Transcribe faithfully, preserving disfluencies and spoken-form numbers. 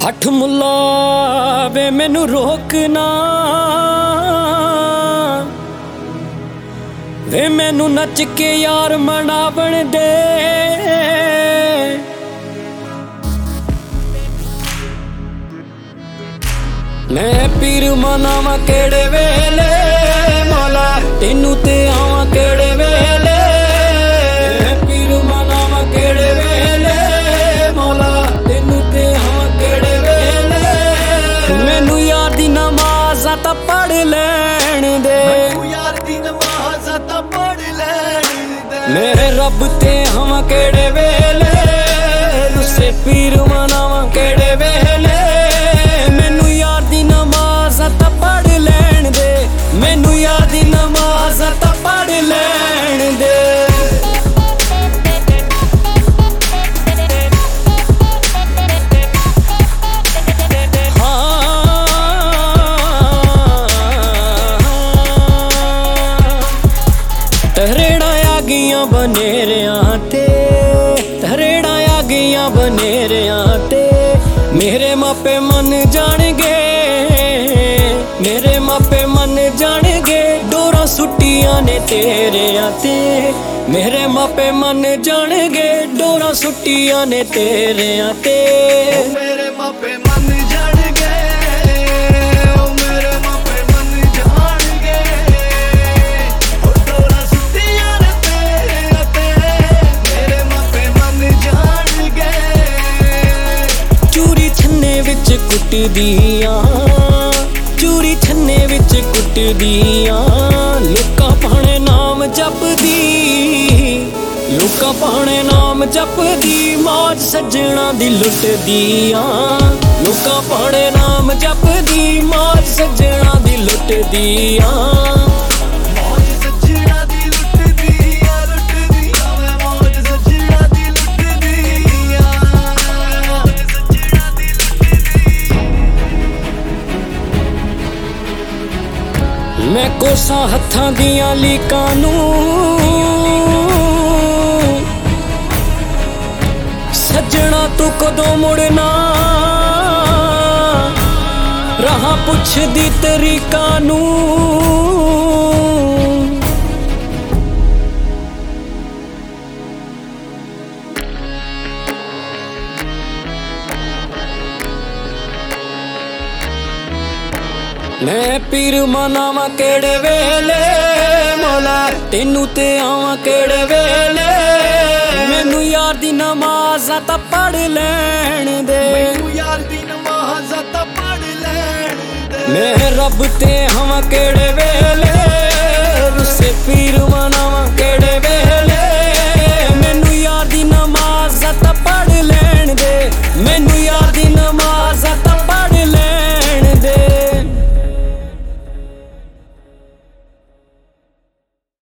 हठ मुल्ला वे मैनू रोकना वे मैनू नच के यार मनावण दे। मैं पीर मनावा केड़े वेले मौला तेनू ते आवा केड़े वेले। मैं पीर मनावा केड़े वेले मौला तेनू ते आवा केड़े वेले। मैनू यार दी नमाज़ ता पढ़ लैण दे, यार दी नमाज़ ता पढ़ लैण दे। मेरे रब ते आवा केड़े वेले रुसे पीर मनावा केड़े वेले। मैनू यार दी नमाज़ ता पढ़ लैण दे, मैनू यार दी नमाज़ ता पढ़ लैण दे। तरेड़ा आ गईयां बनेरियां ते, तरेड़ा आ गईयां बनेरियां ते। मेरे मापे मन जाणगे, मेरे मापे मन जाणगे डोरा सुट्टियां ने तेरियां ते। मेरे मापे मन जाणगे डोरा सुट्टियां ने तेरियां ते। मेरे मापे मन जाणगे, ओ मेरे मापे मन जाणगे ओ डोरा सुट्टियां ने तेरियां ते। मेरे मापे मन जाणगे चूरी छन्ने विच कुटदियां, चूरी छन्ने विच कुटदियां। लोकां भाणे नाम जपदी, लोकां भाणे नाम जपदी मौज सज्जणा दी लुटदियां। लोकां भाणे नाम जपदी मौज सज्जणा दी लुटदियां। मौज सज्जणा दी लुटदियां, लुटदियां वे मौज सज्जणा दी लुटदियां, मौज सज्जणा दी लुटदियां। मैं कोसा हत्थां दियां लीकां नूं सज्जणा तू कदों मुड़ना। रहा पुछदी तरीकां नूं। मैं पीर मनावा केड़े वेले मौला तेनू ते आवा केड़े वेले। मैनू यार दी नमाज़ ता पढ़ लैण दे, मैनू यार दी नमाज़ ता पढ़ लैण दे। मैं रब ते आवा केड़े